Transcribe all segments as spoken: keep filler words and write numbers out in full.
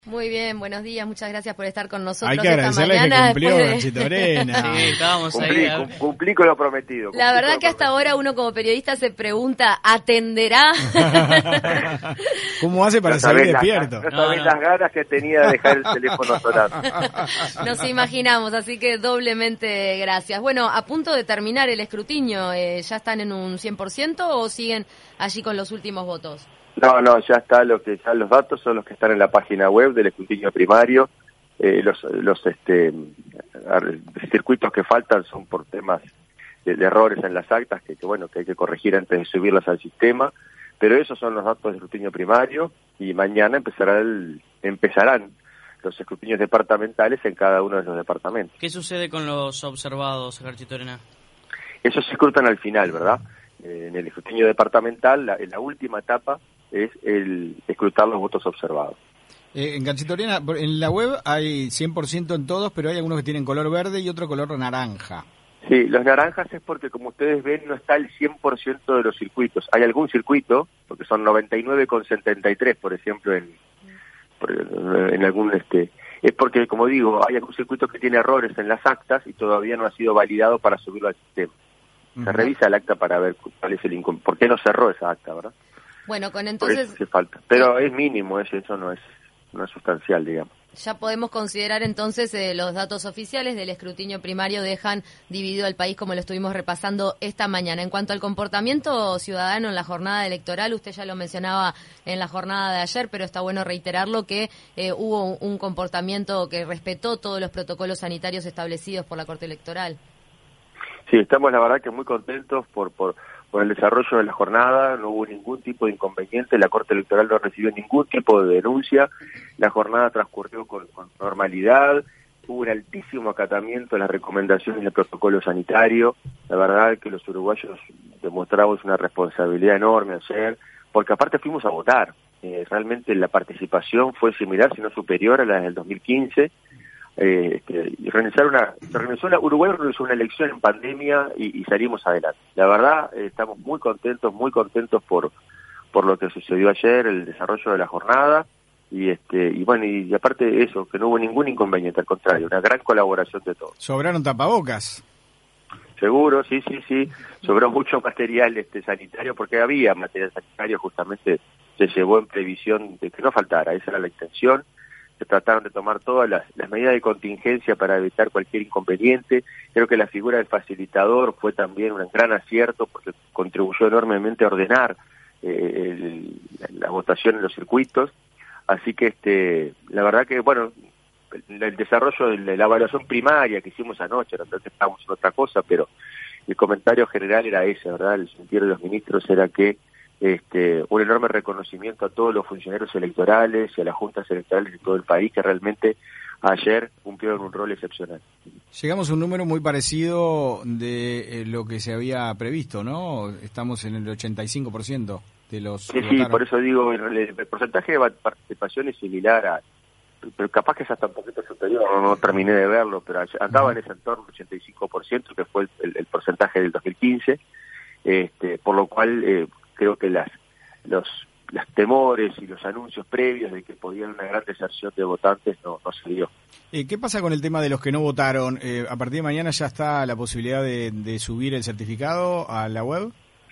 Muy bien, buenos días, muchas gracias por estar con nosotros. Hay que agradecerle esta mañana, que cumplió, de... Ganchito Arena. Sí, estábamos Cumplí, ahí. cum- cumplí con lo prometido. La verdad que hasta ahora uno como periodista se pregunta, ¿atenderá? ¿Cómo hace para No salir sabés las- despierto? No No, sabés no. las ganas que tenía de dejar el teléfono sonando. Nos imaginamos, así que doblemente gracias. Bueno, a punto de terminar el escrutinio, eh, ¿ya están en un cien por ciento o siguen allí con los últimos votos? No, no, ya está lo que ya los datos son los que están en la página web del escrutinio primario. Eh, los los este ar- circuitos que faltan son por temas de, de errores en las actas que, que bueno que hay que corregir antes de subirlas al sistema. Pero esos son los datos del escrutinio primario y mañana empezará el, empezarán los escrutinios departamentales en cada uno de los departamentos. ¿Qué sucede con los observados, Garchito Arena? Esos se escrutan al final, ¿verdad? Eh, en el escrutinio departamental, la, en la última etapa es el escrutar los votos observados. Eh, en Ganchito Arena, por- en la web hay cien por ciento en todos, pero hay algunos que tienen color verde y otro color naranja. Sí, los naranjas es porque, como ustedes ven, no está el cien por ciento de los circuitos. Hay algún circuito, porque son noventa y nueve coma setenta y tres, por ejemplo, en, por- en algún... este Es porque, como digo, hay algún circuito que tiene errores en las actas y todavía no ha sido validado para subirlo al sistema. Se Ujú. revisa el acta para ver cuál es el incom- por qué no cerró esa acta, ¿verdad? Bueno, con Por entonces eso hace falta. Pero es mínimo, eso, eso no es no es sustancial, digamos. ya podemos considerar entonces eh, los datos oficiales del escrutinio primario dejan dividido al país como lo estuvimos repasando esta mañana. En cuanto al comportamiento ciudadano en la jornada electoral, usted ya lo mencionaba en la jornada de ayer, pero está bueno reiterarlo que eh, hubo un, un comportamiento que respetó todos los protocolos sanitarios establecidos por la Corte Electoral. Sí, estamos la verdad que muy contentos por, por, por el desarrollo de la jornada, no hubo ningún tipo de inconveniente, la Corte Electoral no recibió ningún tipo de denuncia, la jornada transcurrió con, con normalidad, hubo un altísimo acatamiento de las recomendaciones del protocolo sanitario, la verdad que los uruguayos demostramos una responsabilidad enorme ayer, porque aparte fuimos a votar, eh, realmente la participación fue similar, si no superior a la del dos mil quince, Eh, este, y organizar una, se organizó una, Uruguay organizó una elección en pandemia y, y salimos adelante. La verdad, eh, estamos muy contentos, muy contentos por por lo que sucedió ayer, el desarrollo de la jornada y este y bueno y, y aparte de eso, que no hubo ningún inconveniente, al contrario, una gran colaboración de todos. Sobraron tapabocas. Seguro, sí, sí, sí, sobró mucho material este sanitario porque había material sanitario, justamente se llevó en previsión de que no faltara, esa era la intención. Se trataron de tomar todas las, las medidas de contingencia para evitar cualquier inconveniente. Creo que la figura del facilitador fue también un gran acierto porque contribuyó enormemente a ordenar eh, el, la, la votación en los circuitos. Así que este, la verdad que, bueno, el, el desarrollo de la, la evaluación primaria que hicimos anoche, entonces estábamos en otra cosa, pero el comentario general era ese, ¿verdad? El sentir de los ministros era que Este, un enorme reconocimiento a todos los funcionarios electorales y a las juntas electorales de todo el país que realmente ayer cumplieron un rol excepcional. Llegamos a un número muy parecido de eh, lo que se había previsto, ¿no? Estamos en el ochenta y cinco por ciento de los Sí, que sí, votaron. por eso digo, el, el porcentaje de participación es similar a, pero capaz que es hasta un poquito superior, no, no terminé de verlo, pero andaba en ese entorno, ochenta y cinco por ciento, que fue el, el, el porcentaje del dos mil quince, este, por lo cual eh, creo que las los los temores y los anuncios previos de que podía haber una gran deserción de votantes no, no se dio. Eh, ¿Qué pasa con el tema de los que no votaron? Eh, ¿A partir de mañana ya está la posibilidad de, de subir el certificado a la web?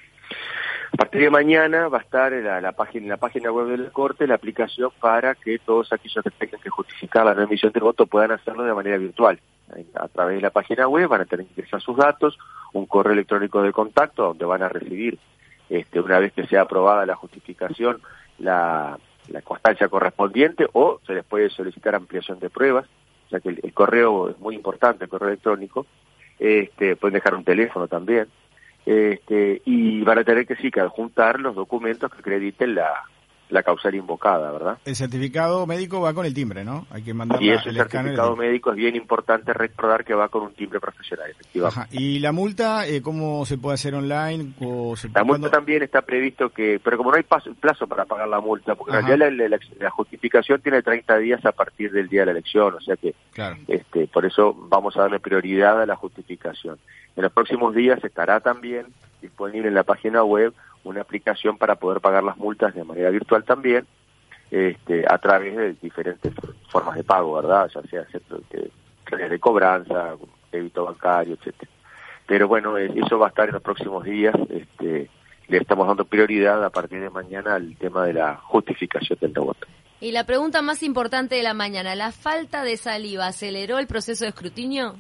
A partir de mañana va a estar en la, la página en la página web de la Corte la aplicación para que todos aquellos que tengan que justificar la no emisión del voto puedan hacerlo de manera virtual. A través de la página web van a tener que ingresar sus datos, un correo electrónico de contacto donde van a recibir Este, una vez que sea aprobada la justificación, la, la constancia correspondiente, o se les puede solicitar ampliación de pruebas, o sea que el, el correo es muy importante, el correo electrónico, este, pueden dejar un teléfono también, este, y van a tener que sí que adjuntar los documentos que acrediten la, la causal invocada, ¿verdad? El certificado médico va con el timbre, ¿no? Hay que mandar Y la- ese el escáner certificado del- médico es bien importante recordar que va con un timbre profesional, efectivamente. Ajá. ¿Y la multa, eh, cómo se puede hacer online? O se, La multa ¿cuándo? también está previsto que, pero como no hay paso, plazo para pagar la multa, porque Ajá. en realidad la, la, la justificación tiene treinta días a partir del día de la elección, o sea que Claro. este, por eso vamos a darle prioridad a la justificación. En los próximos días estará también disponible en la página web una aplicación para poder pagar las multas de manera virtual también, este, a través de diferentes formas de pago, ¿verdad? Ya sea centros de, de cobranza, débito bancario, etcétera. Pero bueno, eso va a estar en los próximos días. Este, le estamos dando prioridad a partir de mañana al tema de la justificación del no voto. Y la pregunta más importante de la mañana, ¿la falta de saliva aceleró el proceso de escrutinio?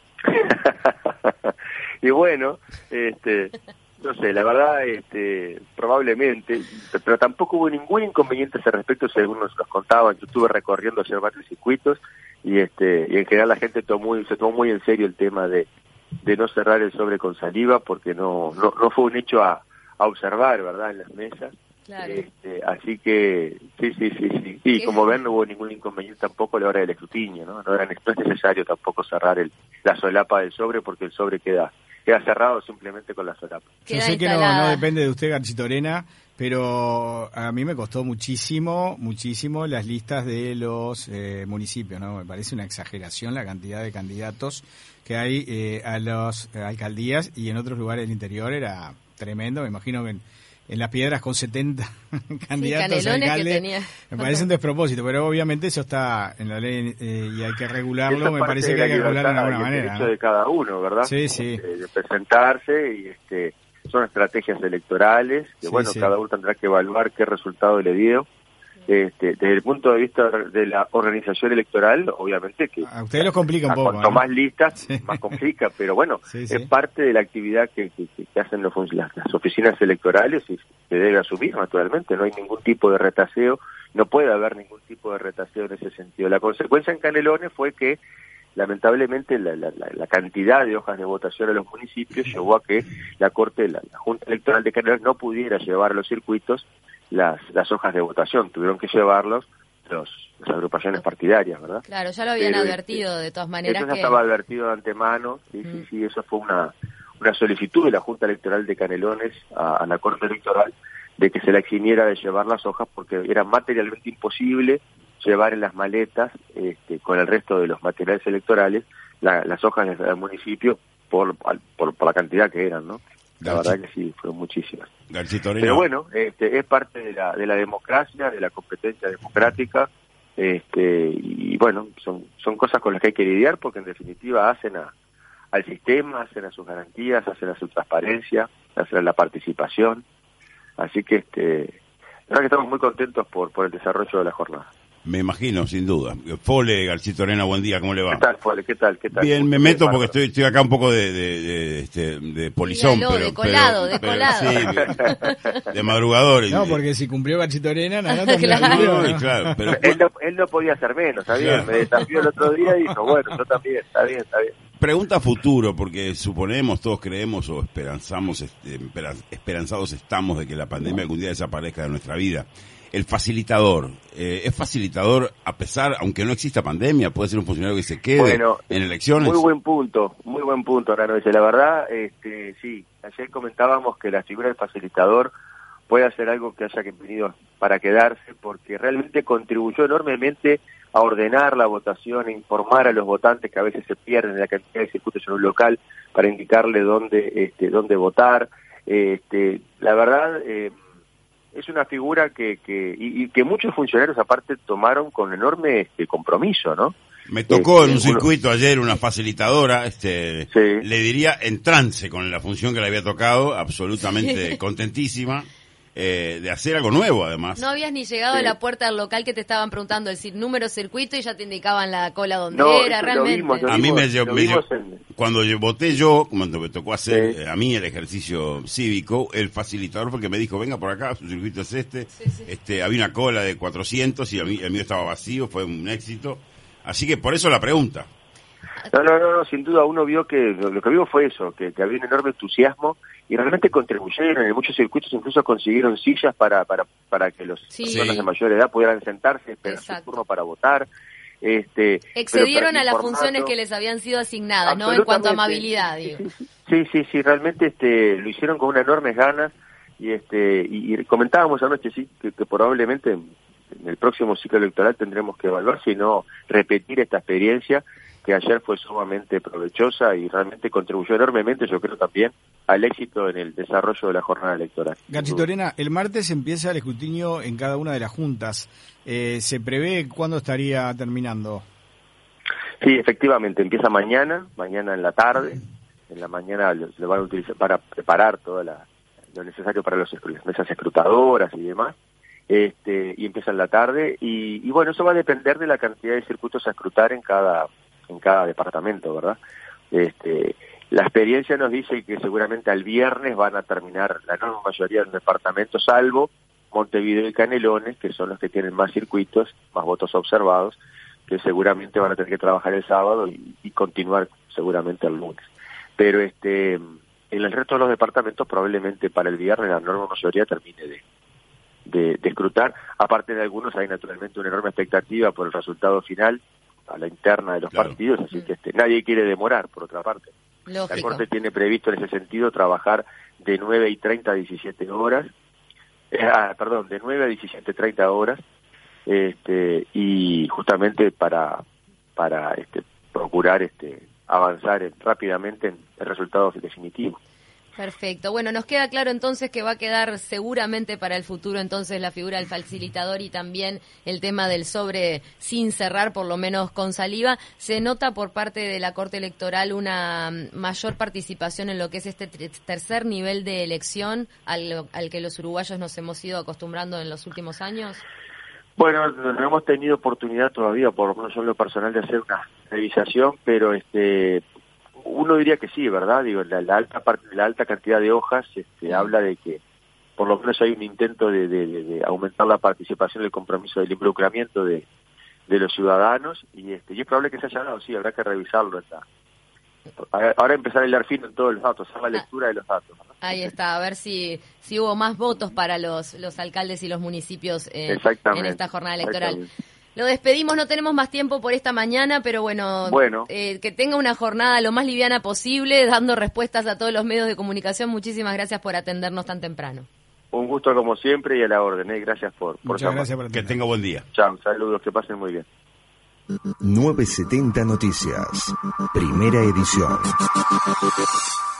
Y bueno, este, no sé, la verdad, este, probablemente, pero tampoco hubo ningún inconveniente a ese respecto, según nos, nos contaban. Yo estuve recorriendo ayer varios circuitos y este, y en general la gente tomó, se tomó muy en serio el tema de, de no cerrar el sobre con saliva, porque no, no, no fue un hecho a, a observar, ¿verdad?, en las mesas. Claro. Este, así que, sí, sí, sí, sí. Y como ven, no hubo ningún inconveniente tampoco a la hora del escrutinio, ¿no? No, era, no es necesario tampoco cerrar el, la solapa del sobre, porque el sobre queda queda cerrado simplemente con la solapa. Yo sé que no, no depende de usted, Garchitorena, pero a mí me costó muchísimo, muchísimo las listas de los eh, municipios, ¿no? Me parece una exageración la cantidad de candidatos que hay eh, a las alcaldías, y en otros lugares del interior era tremendo. Me imagino que en, en Las Piedras con setenta candidatos a alcalde, me parece un despropósito, pero obviamente eso está en la ley eh, y hay que regularlo. Me parece que hay que regularlo de alguna manera. El derecho, ¿no?, de cada uno, ¿verdad? Sí, sí. De, de presentarse, y este son estrategias electorales que, sí, bueno, sí, cada uno tendrá que evaluar qué resultado le dio. Este, desde el punto de vista de la organización electoral, obviamente que a ustedes los complica un poco, cuanto ¿no? más listas, sí, más complica, pero bueno, sí, sí, es parte de la actividad que, que, que hacen los, las, las oficinas electorales, y se debe asumir naturalmente. No hay ningún tipo de retaseo, no puede haber ningún tipo de retaseo en ese sentido. La consecuencia en Canelones fue que lamentablemente la, la, la cantidad de hojas de votación en los municipios llevó a que la Corte, la, la Junta Electoral de Canelones no pudiera llevar a los circuitos las las hojas de votación. Tuvieron que llevarlos los, las agrupaciones partidarias, ¿verdad? Claro, ya lo habían Pero, advertido de todas maneras. Eso ya que... estaba advertido de antemano, sí, mm. sí, sí, eso fue una, una solicitud de la Junta Electoral de Canelones a, a la Corte Electoral de que se la eximiera de llevar las hojas, porque era materialmente imposible llevar en las maletas, este, con el resto de los materiales electorales, la, las hojas del municipio por, por, por la cantidad que eran, ¿no? La verdad que sí, fueron muchísimas. Pero bueno, este, es parte de la de la democracia, de la competencia democrática, este, y bueno, son son cosas con las que hay que lidiar, porque en definitiva hacen a, al sistema, hacen a sus garantías, hacen a su transparencia, hacen a la participación. Así que este, la verdad que estamos muy contentos por por el desarrollo de la jornada. Me imagino, sin duda. Fole, Garchitorena, buen día, ¿cómo le va? ¿Qué tal, Fole? ¿Qué tal? ¿Qué tal? Bien, me meto porque estoy estoy acá un poco de de, de, este, de polizón, Dígalo, pero... de colado, pero, de pero, colado. Sí, de madrugador. No, porque si cumplió Garchitorena, nada, no, claro. cumplió, ¿no? Claro, pero... Él no, él no podía hacer menos, ¿está bien? Claro. Me desafió el otro día y dijo, bueno, yo también, está bien, está bien. Pregunta futuro, porque suponemos, todos creemos o esperanzamos, este, esperanzados estamos de que la pandemia algún día desaparezca de nuestra vida. El facilitador, eh, ¿es facilitador a pesar, aunque no exista pandemia, puede ser un funcionario que se quede bueno, en elecciones? Muy buen punto, muy buen punto, Rano. La verdad, este, sí, ayer comentábamos que la figura del facilitador puede hacer algo que haya venido para quedarse, porque realmente contribuyó enormemente a ordenar la votación, a informar a los votantes que a veces se pierden en la cantidad de circuitos en un local para indicarle dónde, este, dónde votar. Este, la verdad, eh, es una figura que, que y, y que muchos funcionarios aparte tomaron con enorme este, compromiso, ¿no? Me tocó este, en un uno... circuito ayer una facilitadora, este, sí. le diría en trance con la función que le había tocado, absolutamente contentísima. Eh, de hacer algo nuevo, además. No habías ni llegado sí. a la puerta del local que te estaban preguntando el número circuito y ya te indicaban la cola donde no, era, realmente. Vimos, a mí me, dio, me dio, en... cuando yo voté yo, cuando me tocó hacer sí. eh, a mí el ejercicio cívico, el facilitador fue que me dijo, venga por acá, su circuito es este, sí, sí. este había una cola de cuatrocientos y a mí, el mío estaba vacío, fue un éxito. Así que por eso la pregunta. No, no, no, no, sin duda uno vio que, lo que vio fue eso, que, que había un enorme entusiasmo y realmente contribuyeron, en muchos circuitos incluso consiguieron sillas para para para que los sí. personas de mayor edad pudieran sentarse, esperar su turno para votar. Este, Excedieron pero, a las funciones que les habían sido asignadas, ¿no? En cuanto a amabilidad, sí, digo. Sí, sí, sí, sí, realmente este, lo hicieron con unas enormes ganas y este y, y comentábamos anoche, sí, que, que probablemente en el próximo ciclo electoral tendremos que evaluar, si no repetir esta experiencia que ayer fue sumamente provechosa y realmente contribuyó enormemente, yo creo también, al éxito en el desarrollo de la jornada electoral. Garchitorena, el martes empieza el escrutinio en cada una de las juntas. Eh, ¿Se prevé cuándo estaría terminando? Sí, efectivamente, empieza mañana, mañana en la tarde. En la mañana lo, lo van a utilizar para preparar todo la, lo necesario para los, las mesas escrutadoras y demás. Este, y empieza en la tarde. Y, y bueno, eso va a depender de la cantidad de circuitos a escrutar en cada en cada departamento, ¿verdad? Este, la experiencia nos dice que seguramente al viernes van a terminar la enorme mayoría de los departamentos, salvo Montevideo y Canelones, que son los que tienen más circuitos, más votos observados, que seguramente van a tener que trabajar el sábado y, y continuar seguramente el lunes. Pero este, en el resto de los departamentos probablemente para el viernes la enorme mayoría termine de, de, de escrutar. Aparte de algunos hay naturalmente una enorme expectativa por el resultado final, a la interna de los claro. partidos, así que este, nadie quiere demorar, por otra parte. Lógico. La Corte tiene previsto en ese sentido trabajar de nueve y treinta a diecisiete horas, eh, ah, perdón, de nueve a diecisiete treinta horas, este, y justamente para para este, procurar este, avanzar en, rápidamente en el resultado definitivo. Perfecto. Bueno, nos queda claro entonces que va a quedar seguramente para el futuro entonces la figura del facilitador y también el tema del sobre sin cerrar, por lo menos con saliva. ¿Se nota por parte de la Corte Electoral una mayor participación en lo que es este tercer nivel de elección al, al que los uruguayos nos hemos ido acostumbrando en los últimos años? Bueno, no hemos tenido oportunidad todavía, por lo menos yo en lo personal, de hacer una revisación, pero este... uno diría que sí, ¿verdad? Digo, la, la alta parte, la alta cantidad de hojas este, sí. habla de que por lo menos hay un intento de, de, de, de aumentar la participación, el compromiso del involucramiento de, de los ciudadanos y este y es probable que se haya dado, sí, habrá que revisarlo. Está. Ahora empezar a hilar fino en todos los datos, hacer la lectura de los datos, ¿no? Ahí está, a ver si si hubo más votos para los los alcaldes y los municipios eh, en esta jornada electoral. Lo despedimos, no tenemos más tiempo por esta mañana, pero bueno, bueno. Eh, que tenga una jornada lo más liviana posible, dando respuestas a todos los medios de comunicación. Muchísimas gracias por atendernos tan temprano. Un gusto como siempre y a la orden, ¿eh? Gracias por, por Muchas gracias por que tenga buen día. Chao, saludos, que pasen muy bien. novecientos setenta Noticias, primera edición.